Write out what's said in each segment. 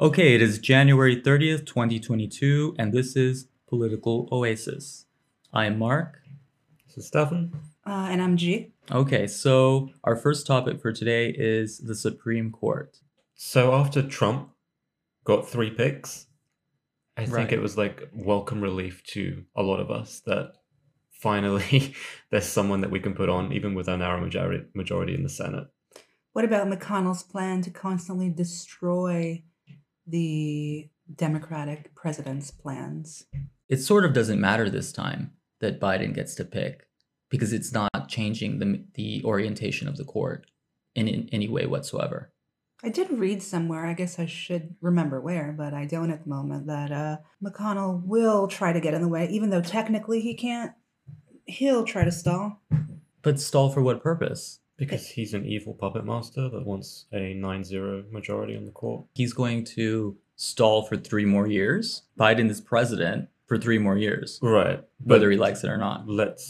Okay, it is January 30th, 2022, and this is Political Oasis. I am Mark. This is Stefan. And I'm G. Okay, so our first topic for today is the Supreme Court. So after Trump got 3 picks, I think Right. it was like welcome relief to a lot of us that finally there's someone that we can put on, even with our narrow majority in the Senate. What about McConnell's plan to constantly destroy the Democratic president's plans? It sort of doesn't matter this time that Biden gets to pick because it's not changing the orientation of the court in any way whatsoever. I did read somewhere, I guess I should remember where, but I don't at the moment, that McConnell will try to get in the way, even though technically he can't. He'll try to stall. But stall for what purpose? Because he's an evil puppet master that wants a 9-0 majority on the court. He's going to stall for 3 more years. Biden is president for 3 more years, Right. whether he likes it or not.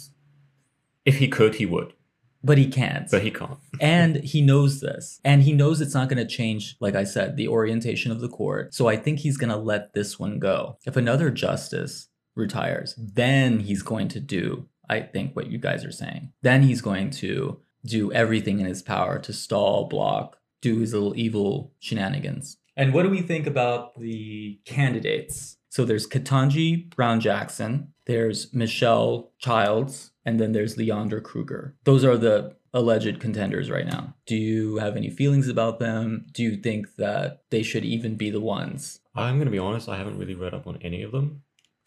If he could, he would. But he can't. But he can't. And he knows this. And he knows it's not going to change, like I said, the orientation of the court. So I think he's going to let this one go. If another justice retires, then he's going to do, I think, what you guys are saying. Then he's going to do everything in his power to stall, block, do his little evil shenanigans. And what do we think about the candidates? So there's Ketanji Brown Jackson, there's Michelle Childs, and then there's Leondra Kruger. Those are the alleged contenders right now. Do you have any feelings about them? Do you think that they should even be the ones? I'm going to be honest, I haven't really read up on any of them.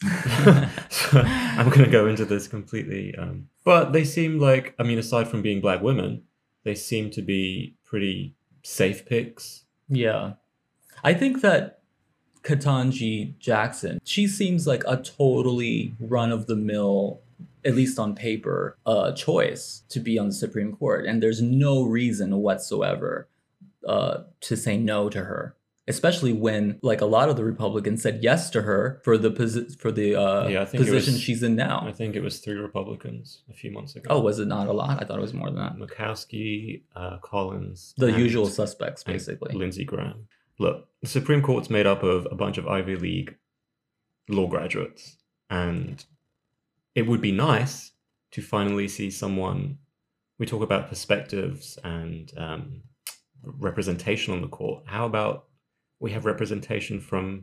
So I'm going to go into this completely. But they seem like, aside from being black women, they seem to be pretty safe picks. Yeah. I think that Ketanji Jackson, she seems like a totally run-of-the-mill, at least on paper, choice to be on the Supreme Court. And there's no reason whatsoever to say no to her. Especially when, like, a lot of the Republicans said yes to her for the position she's in now. I think it was 3 Republicans a few months ago. Oh, was it not a lot? I thought it was more than that. Murkowski, Collins. The usual suspects, basically. Lindsey Graham. Look, the Supreme Court's made up of a bunch of Ivy League law graduates. And it would be nice to finally see someone. We talk about perspectives and representation on the court. How about we have representation from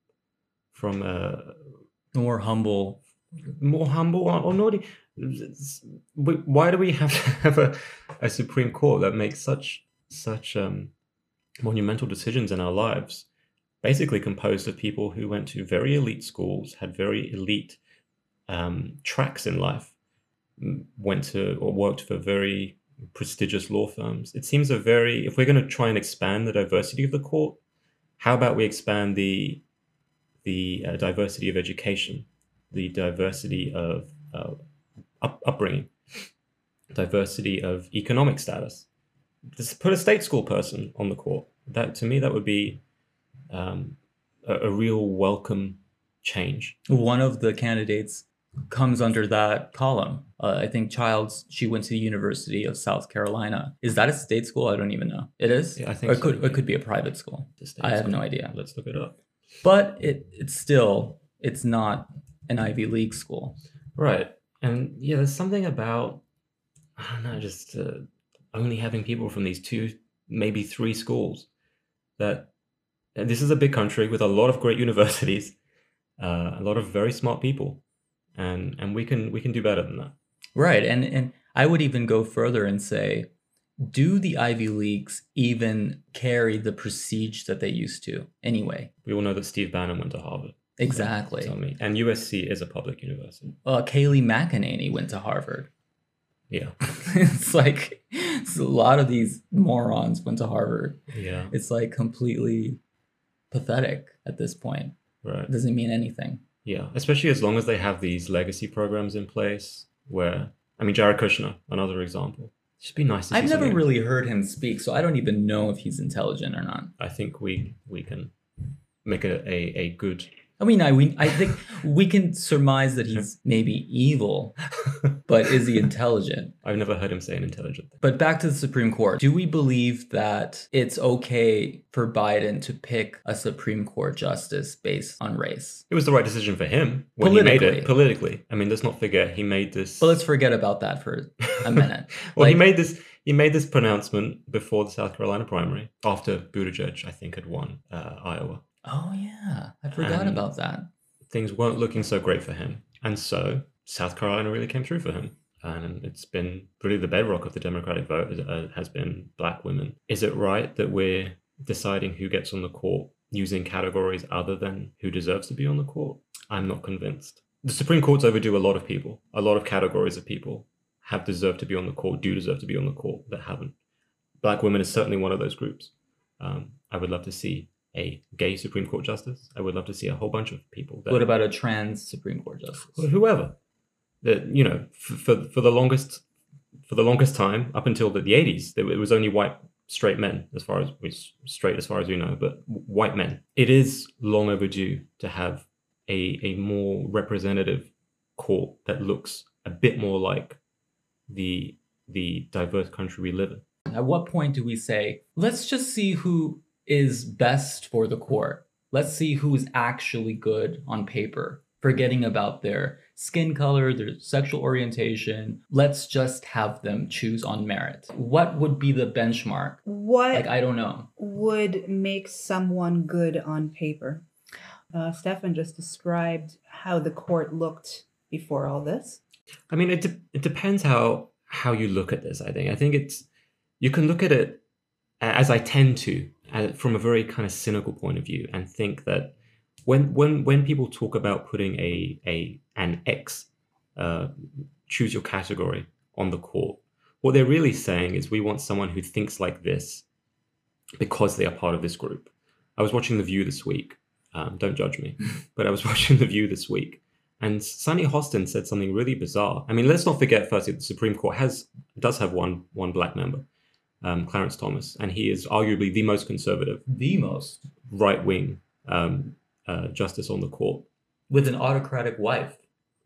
more humble or not? Why do we have to have a Supreme Court that makes such monumental decisions in our lives, basically composed of people who went to very elite schools, had very elite tracks in life, went to or worked for very prestigious law firms? It seems if we're going to try and expand the diversity of the court, how about we expand the diversity of education, the diversity of upbringing, diversity of economic status? Just put a state school person on the court. That, to me, that would be a real welcome change. One of the candidates comes under that column. I think Childs, she went to the University of South Carolina. Is that a state school? I don't even know. It is? Yeah, I think so. It could be a private school. I have no idea. Let's look it up. But it's not an Ivy League school. Right. And yeah, there's something about, I don't know, just only having people from these 2, maybe 3 schools. And this is a big country with a lot of great universities, a lot of very smart people. And we can do better than that. Right. And I would even go further and say, do the Ivy Leagues even carry the prestige that they used to anyway? We all know that Steve Bannon went to Harvard. Exactly. So, tell me. And USC is a public university. Kayleigh McEnany went to Harvard. Yeah. It's like a lot of these morons went to Harvard. Yeah. It's like completely pathetic at this point. Right. It doesn't mean anything. Yeah, especially as long as they have these legacy programs in place where, Jared Kushner, another example. It should be nice to see I've never something. really heard him speak, so I don't even know if he's intelligent or not. I think we can make a good I mean, I think we can surmise that he's maybe evil, but is he intelligent? I've never heard him say an intelligent thing. But back to the Supreme Court. Do we believe that it's okay for Biden to pick a Supreme Court justice based on race? It was the right decision for him when he made Politically. it politically. I mean, let's not forget he made this. But let's forget about that for a minute. Well, Like- he made this pronouncement before the South Carolina primary, after Buttigieg, I think, had won Iowa. Oh, yeah. I forgot And- about that. Things weren't looking so great for him. And so South Carolina really came through for him. And it's been really the bedrock of the Democratic vote has been black women. Is it right that we're deciding who gets on the court using categories other than who deserves to be on the court? I'm not convinced. The Supreme Court's overdue a lot of people. A lot of categories of people have deserved to be on the court, do deserve to be on the court, that haven't. Black women is certainly one of those groups. I would love to see a gay Supreme Court justice. I would love to see a whole bunch of people. What about a trans Supreme Court justice? Whoever? That, you know, for the longest time, up until the 80s, it was only white straight men, as far as we know, but white men. It is long overdue to have a more representative court that looks a bit more like the diverse country we live in. At what point do we say, let's just see who is best for the court? Let's see who's actually good on paper, forgetting about their skin color, their sexual orientation. Let's just have them choose on merit. What would be the benchmark? What I don't know. would make someone good on paper? Stefan just described how the court looked before all this. I mean, it depends how you look at this. I think you can look at it, as I tend to, from a very kind of cynical point of view, and think that when people talk about putting an X, choose your category, on the court, what they're really saying is we want someone who thinks like this because they are part of this group. I was watching The View this week. Don't judge me, but I was watching The View this week. And Sunny Hostin said something really bizarre. I mean, let's not forget, firstly, the Supreme Court does have one black member, Clarence Thomas, and he is arguably the most conservative, The most. right-wing justice on the court. With an autocratic wife.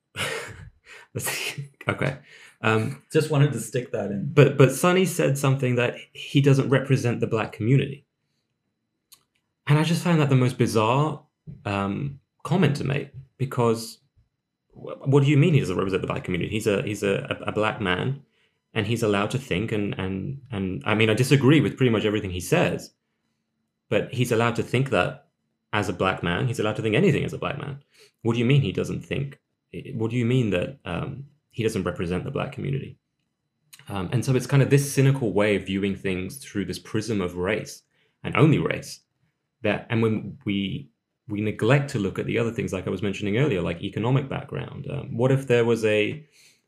Okay. Just wanted to stick that in. But Sunny said something that he doesn't represent the black community. And I just found that the most bizarre comment to make, because what do you mean he doesn't represent the black community? He's a black man, and he's allowed to think, and I mean, I disagree with pretty much everything he says, but he's allowed to think that as a black man. He's allowed to think anything as a black man. What do you mean he doesn't think? What do you mean that he doesn't represent the black community? And so it's kind of this cynical way of viewing things through this prism of race, and only race, and when we neglect to look at the other things, like I was mentioning earlier, like economic background. What if there was a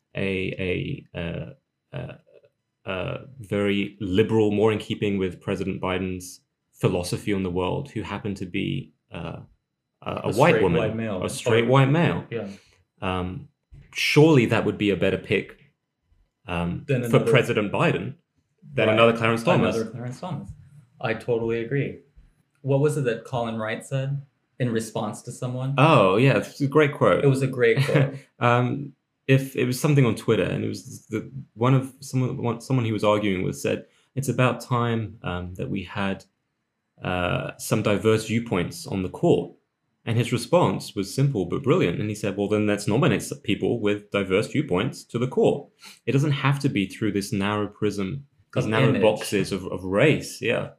very liberal, more in keeping with President Biden's philosophy on the world, who happened to be a white woman, white male. a straight white male? Yeah. Surely that would be a better pick for President Biden than Right. another Clarence Thomas. Another Clarence Thomas. I totally agree. What was it that Colin Wright said in response to someone? Oh yeah, it's a great quote. It was a great quote. If it was something on Twitter, and it was someone he was arguing with said, it's about time that we had some diverse viewpoints on the court. And his response was simple but brilliant. And he said, well, then let's nominate some people with diverse viewpoints to the court. It doesn't have to be through this narrow prism, these Of narrow image. boxes of race. Yeah.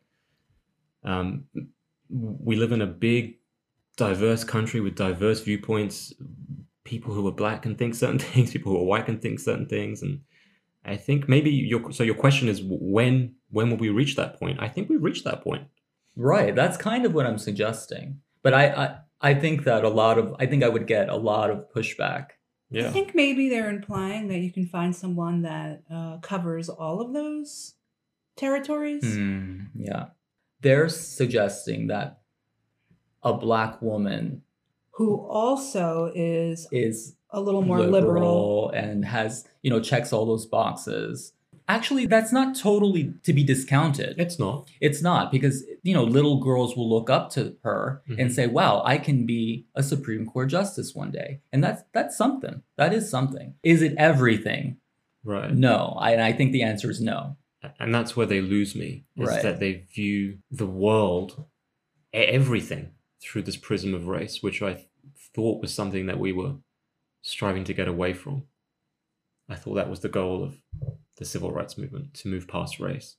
We live in a big, diverse country with diverse viewpoints. People who are black can think certain things, people who are white can think certain things. And I think maybe your question is when will we reach that point? I think we've reached that point. Right. That's kind of what I'm suggesting. But I think that I would get a lot of pushback. Yeah. I think maybe they're implying that you can find someone that covers all of those territories. Yeah. They're suggesting that a black woman Who also is is a little more liberal. and has, checks all those boxes. Actually, that's not totally to be discounted. It's not. It's not, because little girls will look up to her and Mhm. say, "Wow, I can be a Supreme Court justice one day," and that's something. That is something. Is it everything? Right. No, I think the answer is no. And that's where they lose me, is Right. that they view the world, everything, through this prism of race, which I thought was something that we were striving to get away from. I thought that was the goal of the civil rights movement, to move past race.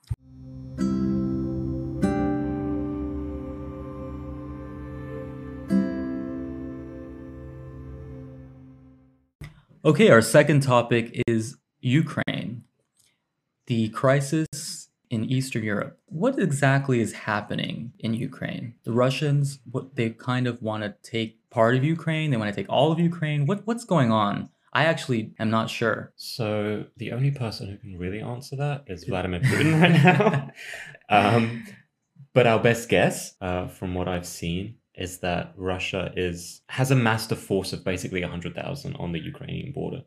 Okay, our second topic is Ukraine, the crisis in Eastern Europe. What exactly is happening in Ukraine? The Russians, they kind of want to take part of Ukraine. They want to take all of Ukraine. What's going on? I actually am not sure. So the only person who can really answer that is Vladimir Putin right now. But our best guess, from what I've seen, is that Russia has amassed a force of basically 100,000 on the Ukrainian border.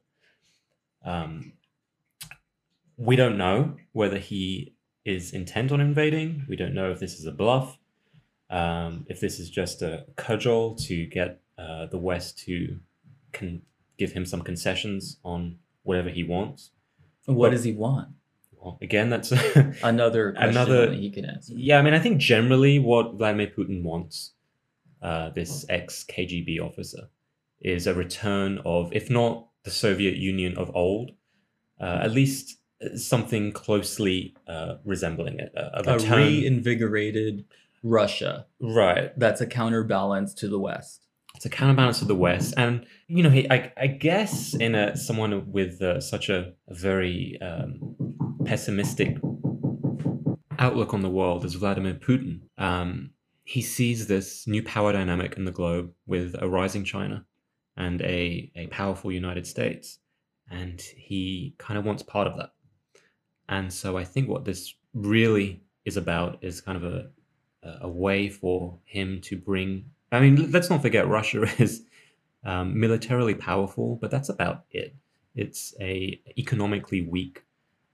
We don't know whether he is intent on invading. We don't know if this is a bluff, if this is just a cudgel to get the West to give him some concessions on whatever he wants. What does he want? Well, again, that's Another question only he can answer. Yeah, I mean, I think generally what Vladimir Putin wants, this ex-KGB officer, is a return of, if not the Soviet Union of old, at least something closely resembling it. A A return. reinvigorated Russia. Right. That's a counterbalance to the West. It's a counterbalance to the West. And, I guess in someone with such a very pessimistic outlook on the world as Vladimir Putin, he sees this new power dynamic in the globe with a rising China and a powerful United States. And he kind of wants part of that. And so I think what this really is about is kind of a way for him to bring... I mean, let's not forget Russia is militarily powerful, but that's about it. It's a economically weak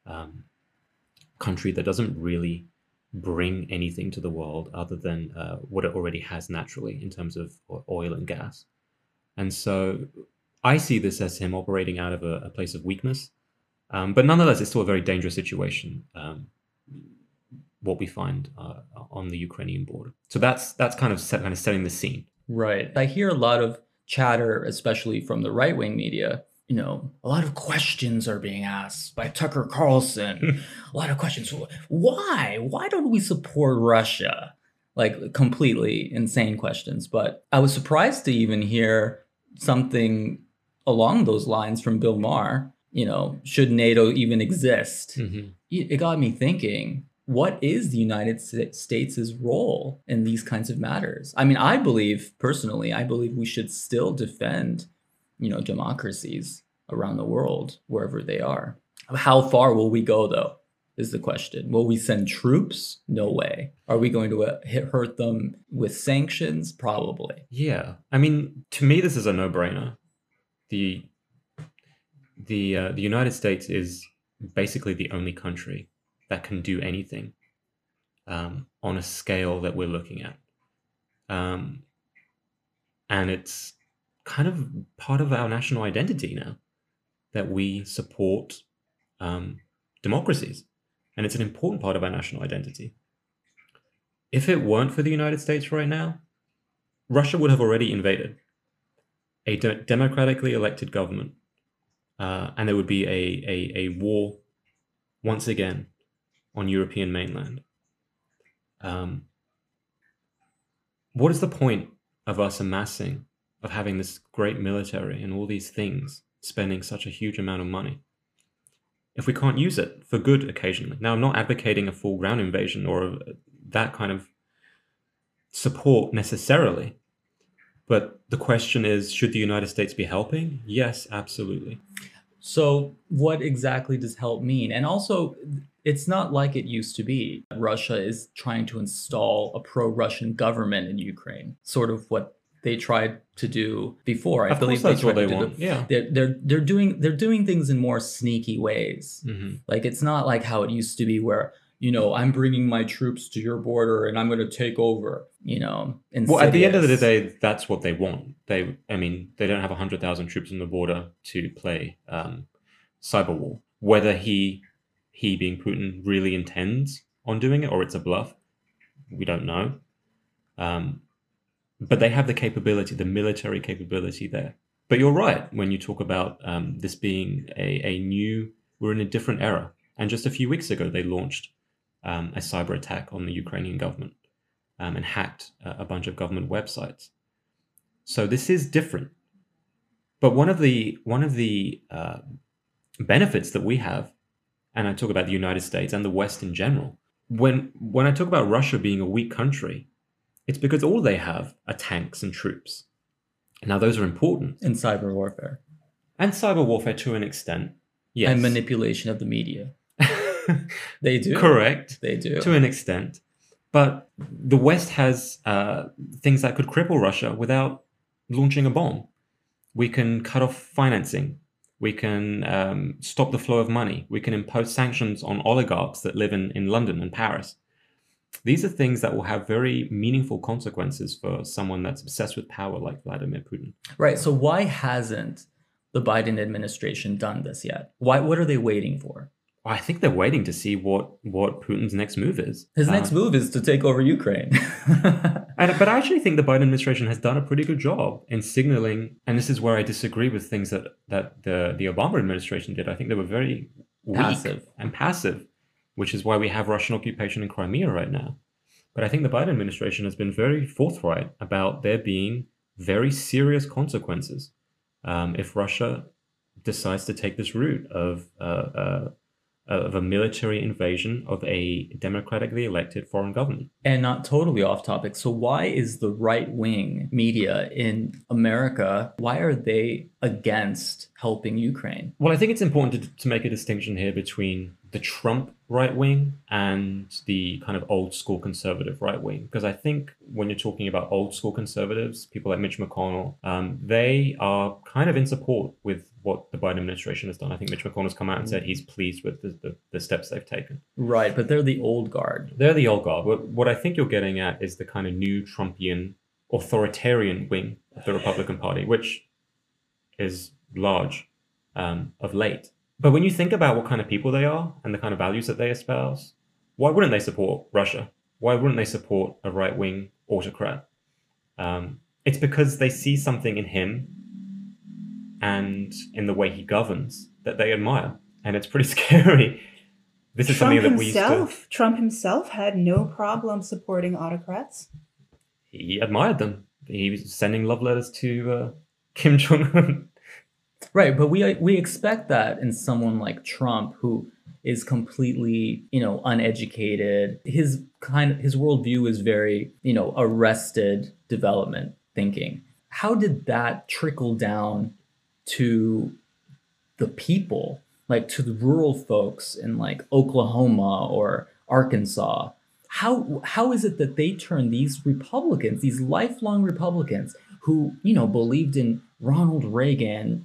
country that doesn't really bring anything to the world other than what it already has naturally in terms of oil and gas. And so I see this as him operating out of a place of weakness. But nonetheless, it's still a very dangerous situation, what we find on the Ukrainian border. So that's kind of setting the scene. Right. I hear a lot of chatter, especially from the right-wing media. A lot of questions are being asked by Tucker Carlson. A lot of questions. Why? Why don't we support Russia? Like completely insane questions. But I was surprised to even hear something along those lines from Bill Maher. Should NATO even exist? Mm-hmm. It got me thinking, what is the United States' role in these kinds of matters? I mean, personally, I believe we should still defend, democracies around the world, wherever they are. How far will we go, though, is the question. Will we send troops? No way. Are we going to hurt them with sanctions? Probably. Yeah. I mean, to me, this is a no-brainer. The United States is basically the only country that can do anything on a scale that we're looking at. And it's kind of part of our national identity now that we support democracies. And it's an important part of our national identity. If it weren't for the United States right now, Russia would have already invaded a democratically elected government. And there would be a war once again on European mainland. What is the point of us amassing, of having this great military and all these things, spending such a huge amount of money, if we can't use it for good occasionally? Now, I'm not advocating a full ground invasion or that kind of support necessarily. But the question is, should the United States be helping? Yes, absolutely. So what exactly does help mean? And also, it's not like it used to be. Russia is trying to install a pro-Russian government in Ukraine, sort of what they tried to do before. I Of course, believe they that's what tried they to do want. Yeah. they're doing things in more sneaky ways. Like it's not like how it used to be where, I'm bringing my troops to your border and I'm going to take over, Well, at the end of the insidious. day, that's what they want. I mean, they don't have 100,000 troops on the border to play cyber war. Whether he being Putin really intends on doing it or it's a bluff, we don't know. But they have the capability, the military capability there. But you're right when you talk about this being we're in a different era. And just a few weeks ago, they launched a cyber attack on the Ukrainian government and hacked a bunch of government websites. So this is different. But one of the benefits that we have, and I talk about the United States and the West in general, when I talk about Russia being a weak country, it's because all they have are tanks and troops. Now, those are important. In cyber warfare. And cyber warfare to an extent, yes. And manipulation of the media. They do. Correct. They do. To an extent. But the West has things that could cripple Russia without launching a bomb. We can cut off financing. We can stop the flow of money. We can impose sanctions on oligarchs that live in London and Paris. These are things that will have very meaningful consequences for someone that's obsessed with power like Vladimir Putin. Right. So why hasn't the Biden administration done this yet? What are they waiting for? I think they're waiting to see what Putin's next move is. His next move is to take over Ukraine. But I actually think the Biden administration has done a pretty good job in signaling, and this is where I disagree with things that the Obama administration did. I think they were very weak and passive, which is why we have Russian occupation in Crimea right now. But I think the Biden administration has been very forthright about there being very serious consequences if Russia decides to take this route of a military invasion of a democratically elected foreign government. And not totally off topic. So why is the right-wing media in America, why are they against helping Ukraine? Well, I think it's important to make a distinction here between the Trump right wing and the kind of old school conservative right wing. Because I think when you're talking about old school conservatives, people like Mitch McConnell, they are kind of in support with what the Biden administration has done. I think Mitch McConnell's come out and said he's pleased with the steps they've taken. Right, but they're the old guard. They're the old guard. What I think you're getting at is the kind of new Trumpian authoritarian wing of the Republican Party, which is large of late. But when you think about what kind of people they are and the kind of values that they espouse, why wouldn't they support Russia? Why wouldn't they support a right-wing autocrat? It's because they see something in him and in the way he governs that they admire. And it's pretty scary. This is something that we used to... Trump himself had no problem supporting autocrats. He admired them. He was sending love letters to Kim Jong-un. Right, but we expect that in someone like Trump, who is completely, uneducated. His worldview is very, arrested development thinking. How did that trickle down to the people, like to the rural folks in like Oklahoma or Arkansas? How is it that they turn these Republicans, these lifelong Republicans who, believed in Ronald Reagan,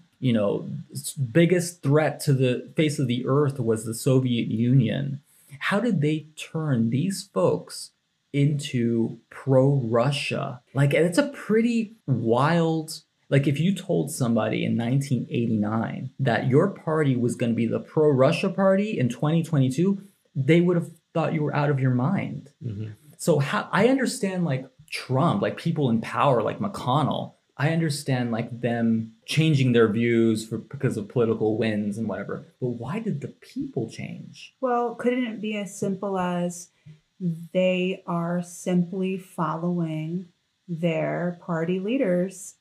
biggest threat to the face of the earth was the Soviet Union. How did they turn these folks into pro-Russia? Like, it's a pretty wild, like if you told somebody in 1989 that your party was going to be the pro-Russia party in 2022, they would have thought you were out of your mind. Mm-hmm. So I understand like Trump, like people in power like McConnell, I understand like them changing their views because of political wins and whatever. But why did the people change? Well, couldn't it be as simple as they are simply following their party leaders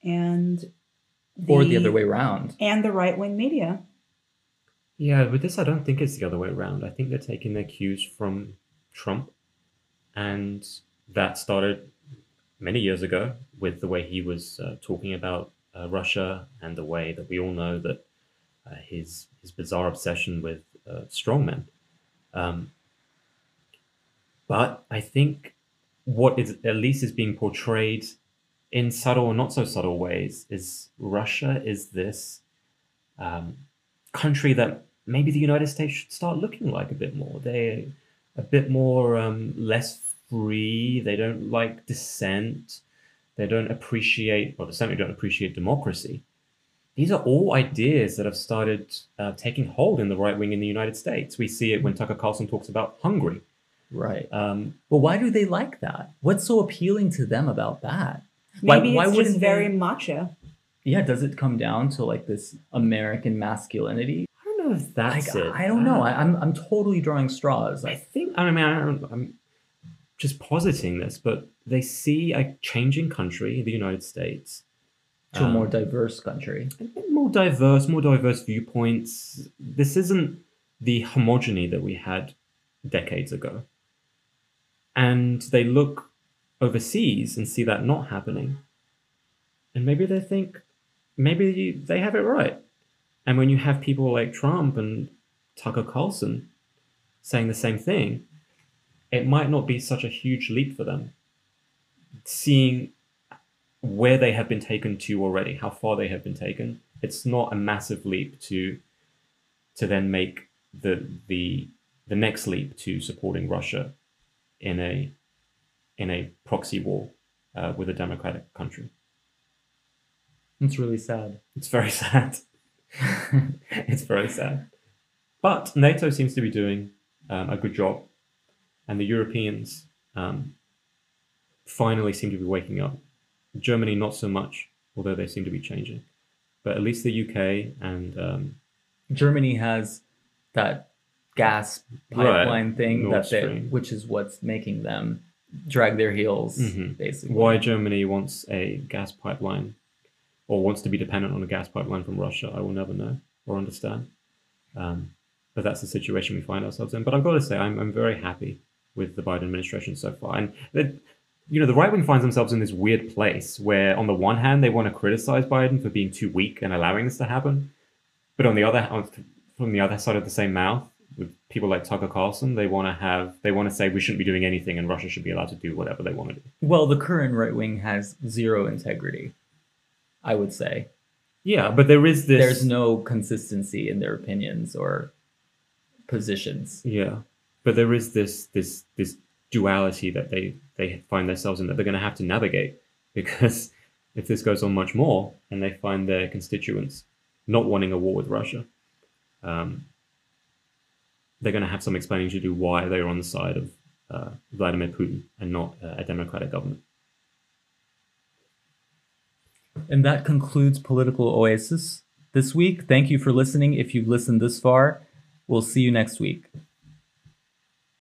or the other way around? And the right-wing media. Yeah, with this, I don't think it's the other way around. I think they're taking their cues from Trump. And that started many years ago with the way he was talking about Russia and the way that we all know that his bizarre obsession with strongmen. But I think what is at least is being portrayed in subtle or not so subtle ways, is Russia is this country that maybe the United States should start looking like a bit more. They're a bit more less free. They don't like dissent. They don't appreciate, well, they certainly don't appreciate democracy. These are all ideas that have started taking hold in the right wing in the United States. We see it when Tucker Carlson talks about Hungary. Right. But why do they like that? What's so appealing to them about that? Maybe why it's just wouldn't very they- macho. Yeah, does it come down to like this American masculinity? I don't know if that's it. I don't know. I'm totally drawing straws. I think, I'm just positing this, but they see a changing country, the United States, to a more diverse country. a bit more diverse viewpoints. This isn't the homogeny that we had decades ago. And they look overseas and see that not happening. And maybe they think, maybe they have it right. And when you have people like Trump and Tucker Carlson saying the same thing, it might not be such a huge leap for them. Seeing where they have been taken to already, how far they have been taken, it's not a massive leap to then make the next leap to supporting Russia in a proxy war with a democratic country. It's really sad. It's very sad. It's very sad. But NATO seems to be doing a good job, and the Europeans finally seem to be waking up. Germany, not so much, although they seem to be changing. But at least the UK and Germany has that gas pipeline thing Nord Stream. which is what's making them drag their heels, Mhm. basically. why Germany wants a gas pipeline or wants to be dependent on a gas pipeline from Russia, I will never know or understand. But that's the situation we find ourselves in. But I've got to say, I'm very happy with the Biden administration so far. And the right wing finds themselves in this weird place where, on the one hand, they want to criticize Biden for being too weak and allowing this to happen, but from the other side of the same mouth, with people like Tucker Carlson, they want to say we shouldn't be doing anything and Russia should be allowed to do whatever they want to do. Well, the current right wing has zero integrity, I would say. Yeah, but there's no consistency in their opinions or positions. Yeah, but there is this duality that they find themselves in that they're going to have to navigate, because if this goes on much more and they find their constituents not wanting a war with Russia, they're going to have some explaining to do why they're on the side of Vladimir Putin and not a democratic government. And that concludes Political Oasis this week. Thank you for listening. If you've listened this far, we'll see you next week.